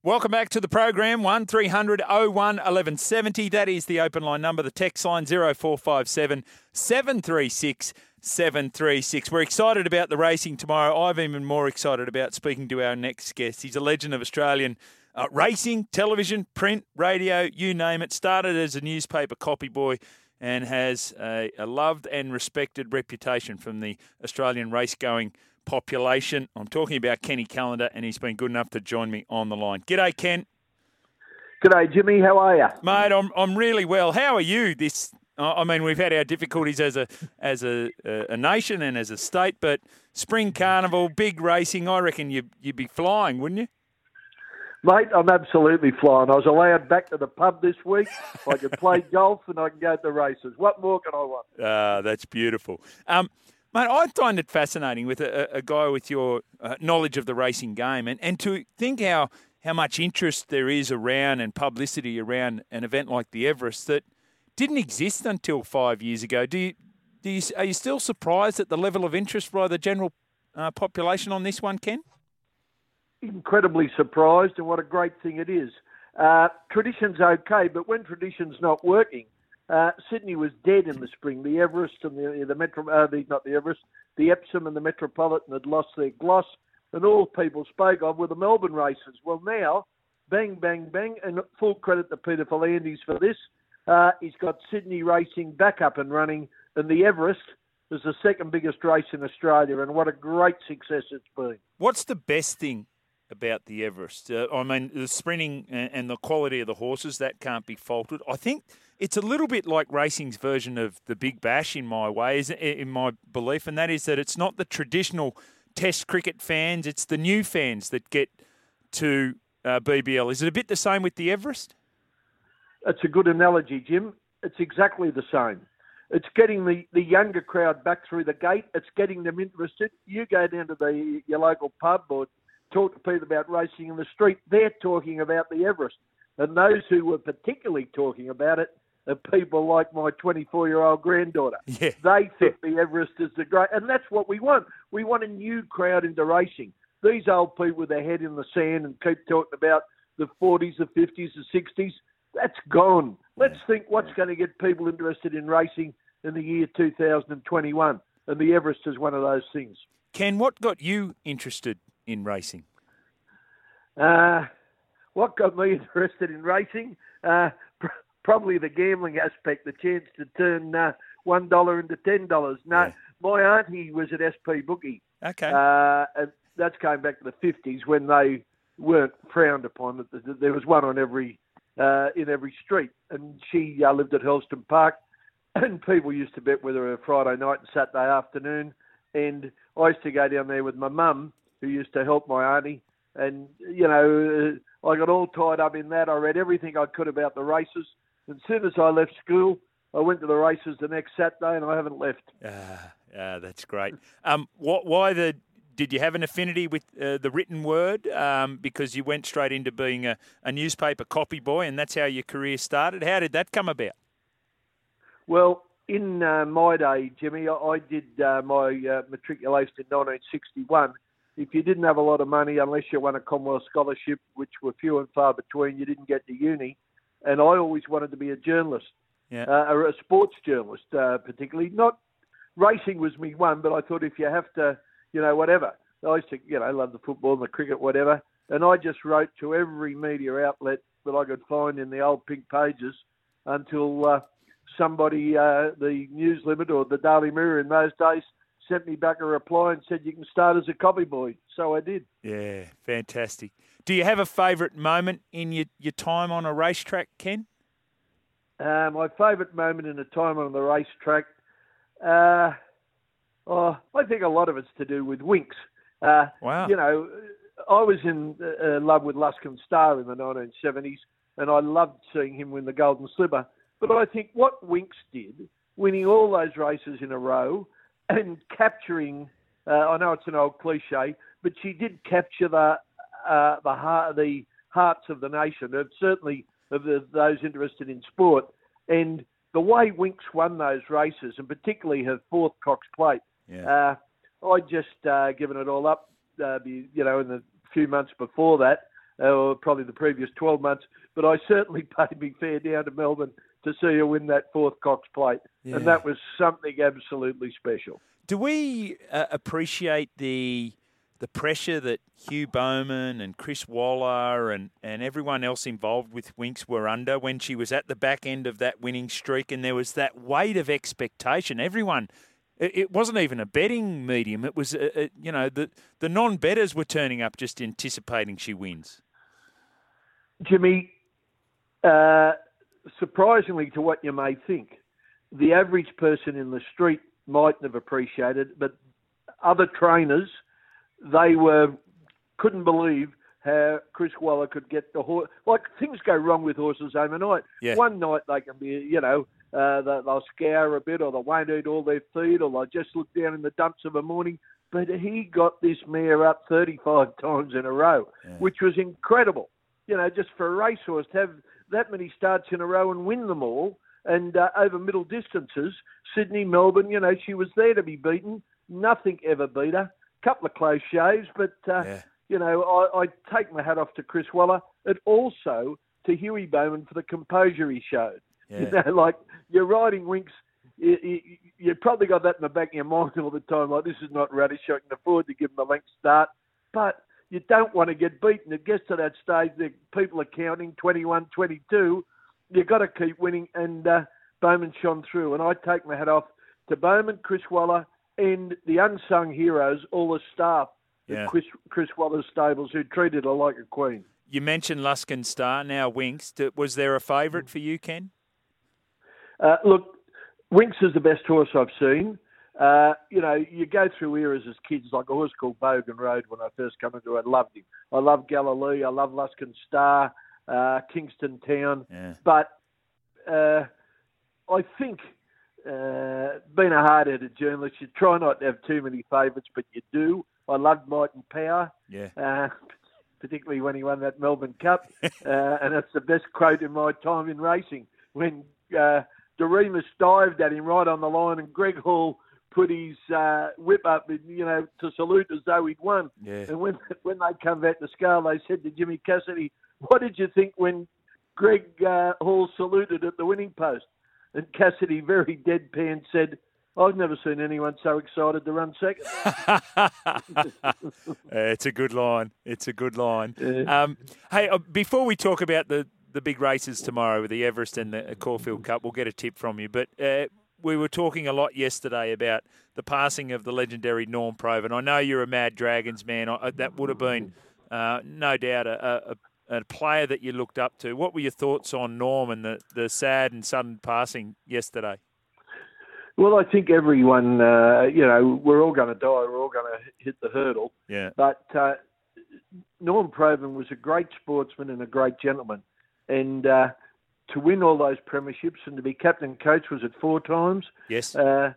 Welcome back to the program, 1300 01 1170. That is the open line number, the text line 0457 736 736. We're excited about the racing tomorrow. I'm even more excited about speaking to our next guest. He's a legend of Australian racing, television, print, radio, you name it. Started as a newspaper copy boy and has a loved and respected reputation from the Australian race-going population. I'm talking about Kenny Callender, and he's been good enough to join me on the line. G'day, Ken. G'day, Jimmy. How are you? Mate, I'm really well. How are you? I mean, we've had our difficulties as a nation and as a state, but Spring Carnival, big racing, I reckon you'd be flying, wouldn't you? Mate, I'm absolutely flying. I was allowed back to the pub this week. I can play golf and I can go to the races. What more can I want? That's beautiful. Mate, I find it fascinating with a guy with your knowledge of the racing game and to think how much interest there is around and publicity around an event like the Everest that didn't exist until 5 years ago. Are you still surprised at the level of interest by the general population on this one, Ken? Incredibly surprised, and what a great thing it is. Tradition's okay, but when tradition's not working, Sydney was dead in the spring. The Everest and the Epsom and the Metropolitan had lost their gloss, and all people spoke of were the Melbourne races. Well, now, bang, bang, bang, and full credit to Peter V'landys for this. He's got Sydney racing back up and running, and the Everest is the second biggest race in Australia, and what a great success it's been. What's the best thing about the Everest? I mean, the sprinting and the quality of the horses, that can't be faulted. I think it's a little bit like racing's version of the Big Bash in my belief, and that is that it's not the traditional Test cricket fans, it's the new fans that get to BBL. Is it a bit the same with the Everest? It's a good analogy, Jim. It's exactly the same. It's getting the younger crowd back through the gate. It's getting them interested. You go down to your local pub or talk to people about racing in the street, they're talking about the Everest. And those who were particularly talking about it are people like my 24-year-old granddaughter. Yeah. They think the Everest is the great... And that's what we want. We want a new crowd into racing. These old people with their head in the sand and keep talking about the 40s, the 50s, the 60s, that's gone. Let's think what's going to get people interested in racing in the year 2021. And the Everest is one of those things. Ken, what got you interested in racing? What got me interested in racing? Probably the gambling aspect, the chance to turn $1 into $10. My auntie was at SP Bookie. Okay. And that's going back to the 50s when they weren't frowned upon. There was one on in every street. And she lived at Hurlstone Park. And people used to bet whether a Friday night and Saturday afternoon. And I used to go down there with my mum, who used to help my auntie. And, I got all tied up in that. I read everything I could about the races. And as soon as I left school, I went to the races the next Saturday, and I haven't left. That's great. Did you have an affinity with the written word because you went straight into being a newspaper copy boy, and that's how your career started? How did that come about? Well, in my day, Jimmy, I did my matriculation in 1961. If you didn't have a lot of money, unless you won a Commonwealth scholarship, which were few and far between, you didn't get to uni. And I always wanted to be a journalist, or a sports journalist, particularly. Not racing was me one, but I thought if you have to, whatever. I used to, love the football and the cricket, whatever. And I just wrote to every media outlet that I could find in the old pink pages until somebody, the News Limit or the Daily Mirror in those days, sent me back a reply and said, you can start as a copy boy. So I did. Yeah, fantastic. Do you have a favourite moment in your time on a racetrack, Ken? My favourite moment in a time on the racetrack, I think a lot of it's to do with Winx. Wow. I was in love with Luscombe Star in the 1970s, and I loved seeing him win the Golden Slipper. But I think what Winx did, winning all those races in a row and capturing, I know it's an old cliche, but she did capture the hearts of the nation, and certainly of those interested in sport. And the way Winx won those races, and particularly her fourth Cox Plate, I'd just given it all up, in the few months before that. or probably the previous 12 months, but I certainly paid me fare down to Melbourne to see her win that fourth Cox Plate, and that was something absolutely special. Do we appreciate the pressure that Hugh Bowman and Chris Waller and everyone else involved with Winx were under when she was at the back end of that winning streak, and there was that weight of expectation? Everyone, it wasn't even a betting medium. It was, the non-bettors were turning up just anticipating she wins. Jimmy, surprisingly to what you may think, the average person in the street mightn't have appreciated it, but other trainers, they couldn't believe how Chris Waller could get the horse. Like, things go wrong with horses overnight. Yeah. One night they can be, they'll scour a bit, or they won't eat all their feed, or they'll just look down in the dumps of a morning. But he got this mare up 35 times in a row, which was incredible. Just for a racehorse to have that many starts in a row and win them all, and over middle distances, Sydney, Melbourne, she was there to be beaten. Nothing ever beat her. Couple of close shaves, but, I take my hat off to Chris Waller, and also to Huey Bowman for the composure he showed. Yeah. Like, you're riding Winx, you probably got that in the back of your mind all the time, like, this is not radish, I can afford to give him a length start, but you don't want to get beaten. It gets to that stage, the people are counting 21, 22, you've got to keep winning, and Bowman shone through, and I take my hat off to Bowman, Chris Waller, and the unsung heroes, all the staff at Chris Waller's stables, who treated her like a queen. You mentioned Luskin Star, now Winx. Was there a favourite for you, Ken? Look, Winx is the best horse I've seen. You go through eras as kids, like a horse called Bogan Road when I first come into it. I loved him. I love Galilee. I love Luskin Star, Kingston Town. Yeah. But I think being a hard-headed journalist, you try not to have too many favourites, but you do. I loved Might and Power, particularly when he won that Melbourne Cup. And that's the best quote in my time in racing, when Doremus dived at him right on the line and Greg Hall put his whip up, to salute as though he'd won. Yeah. And when they come back to scale, they said to Jimmy Cassidy, what did you think when Greg Hall saluted at the winning post? And Cassidy, very deadpan, said, I've never seen anyone so excited to run second. It's a good line. Yeah. Hey, before we talk about the big races tomorrow with the Everest and the Caulfield Cup, we'll get a tip from you. But we were talking a lot yesterday about the passing of the legendary Norm Provan. I know you're a Mad Dragons man. That would have been, no doubt, a player that you looked up to. What were your thoughts on Norm and the sad and sudden passing yesterday? Well, I think everyone, we're all going to die. We're all going to hit the hurdle. Yeah. But Norm Provan was a great sportsman and a great gentleman. And to win all those premierships and to be captain coach, was it 4 times? Yes. All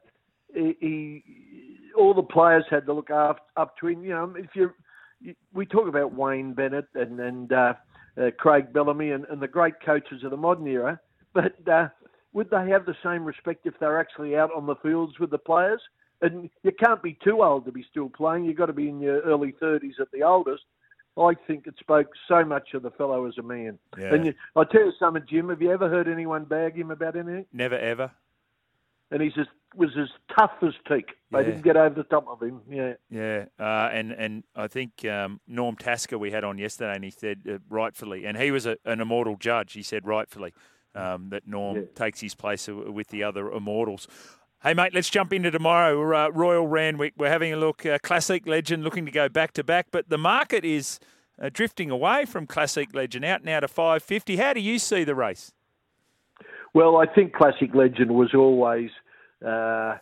the players had to look up to him. We talk about Wayne Bennett and Craig Bellamy and the great coaches of the modern era, but would they have the same respect if they're actually out on the fields with the players? And you can't be too old to be still playing. You've got to be in your early 30s at the oldest. I think it spoke so much of the fellow as a man. Yeah. And I tell you something, Jim, have you ever heard anyone bag him about anything? Never, ever. And he was as tough as teak. They didn't get over the top of him. Yeah. Yeah. And I think Norm Tasker we had on yesterday, and he said rightfully, and he was an immortal judge, he said rightfully, that Norm takes his place with the other immortals. Hey, mate, let's jump into tomorrow. We're Royal Randwick. We're having a look. Classic Legend looking to go back-to-back, but the market is drifting away from Classic Legend out now to $5.50. How do you see the race? Well, I think Classic Legend was always the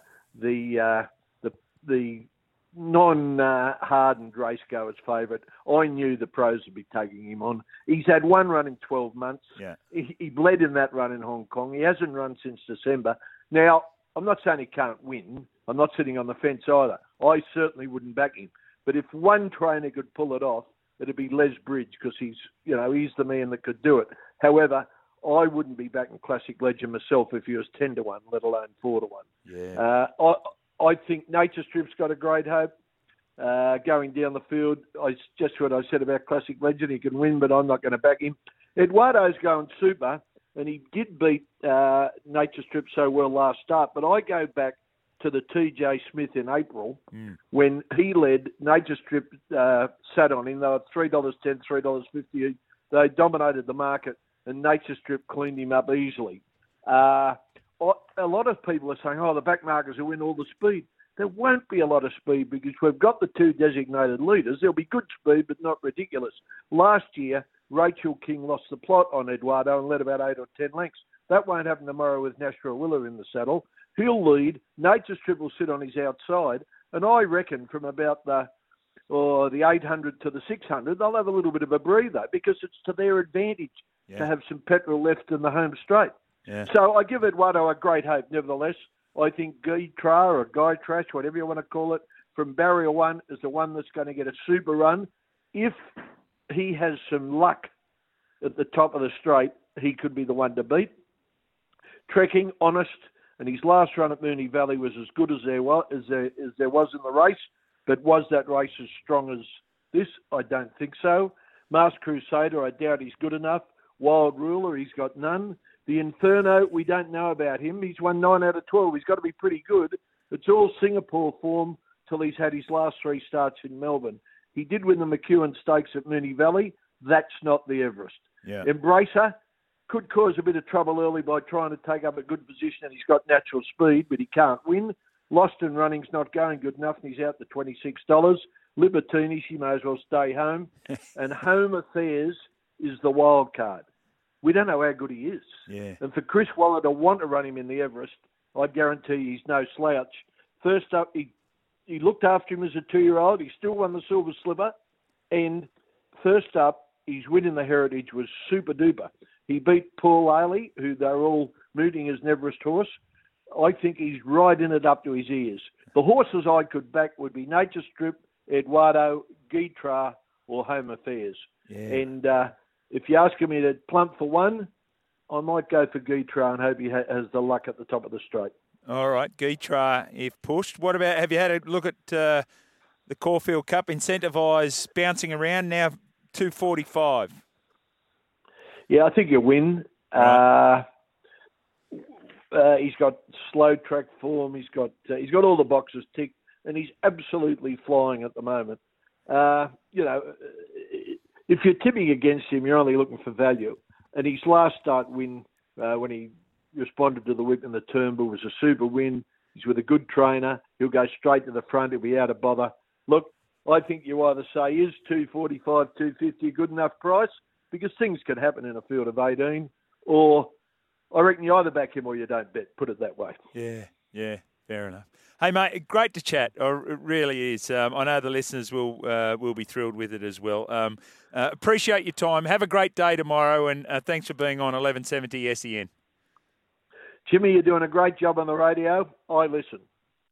non-hardened racegoer's favourite. I knew the pros would be taking him on. He's had one run in 12 months. Yeah. He bled in that run in Hong Kong. He hasn't run since December. Now, I'm not saying he can't win. I'm not sitting on the fence either. I certainly wouldn't back him. But if one trainer could pull it off, it'd be Les Bridge, because he's the man that could do it. However, I wouldn't be backing Classic Legend myself if he was 10-1, let alone 4-1. Yeah. I think Nature Strip's got a great hope. going down the field. Just what I said about Classic Legend. He can win, but I'm not going to back him. Eduardo's going super, and he did beat Nature Strip so well last start. But I go back to the TJ Smith in April when he led. Nature Strip sat on him. They were $3.10, $3.50. They dominated the market, and Nature Strip cleaned him up easily. A lot of people are saying, the back markers will win all the speed. There won't be a lot of speed because we've got the two designated leaders. There'll be good speed, but not ridiculous. Last year, Rachel King lost the plot on Eduardo and led about 8 or 10 lengths. That won't happen tomorrow with Nashua Willa in the saddle. He'll lead. Nature Strip will sit on his outside. And I reckon from about the 800 to the 600, they'll have a little bit of a breather because it's to their advantage to have some petrol left in the home straight. Yeah. So I give Eduardo a great hope. Nevertheless, I think Guy Tra or Guy Trash, whatever you want to call it, from Barrier 1 is the one that's going to get a super run. If he has some luck at the top of the straight, he could be the one to beat. Trekking, honest, and his last run at Moonee Valley was as good as there was in the race. But was that race as strong as this? I don't think so. Masked Crusader, I doubt he's good enough. Wild Ruler, he's got none. The Inferno, we don't know about him. He's won 9 out of 12. He's got to be pretty good. It's all Singapore form till he's had his last 3 starts in Melbourne. He did win the McEwen Stakes at Moonee Valley. That's not the Everest. Yeah. Embracer could cause a bit of trouble early by trying to take up a good position, and he's got natural speed, but he can't win. Lost and Running's not going good enough, and he's out to $26. Libertini, she may as well stay home. And Home Affairs is the wild card. We don't know how good he is. Yeah. And for Chris Waller to want to run him in the Everest, I guarantee he's no slouch. First up, he looked after him as a 2-year-old. He still won the Silver Slipper. And first up, his win in the Heritage was super duper. He beat Paul Ailey, who they're all mooting as an Everest horse. I think he's riding it up to his ears. The horses I could back would be Nature Strip, Eduardo, Guitra, or Home Affairs. Yeah. And if you ask me to plump for one, I might go for Guitra and hope he has the luck at the top of the straight. All right, Guitra, if pushed. What about, have you had a look at the Caulfield Cup? Incentivise bouncing around now, 245. Yeah, I think you win. Right. He's got slow track form. He's got all the boxes ticked, and he's absolutely flying at the moment. If you're tipping against him, you're only looking for value. And his last start win, when he responded to the whip in the Turnbull, was a super win. He's with a good trainer. He'll go straight to the front. He'll be out of bother. Look, I think you either say, is 245, 250 a good enough price? Because things can happen in a field of 18, or I reckon you either back him or you don't bet, put it that way. Yeah, fair enough. Hey, mate, great to chat. It really is. I know the listeners will be thrilled with it as well. Appreciate your time. Have a great day tomorrow, and thanks for being on 1170 SEN. Jimmy, you're doing a great job on the radio. I listen.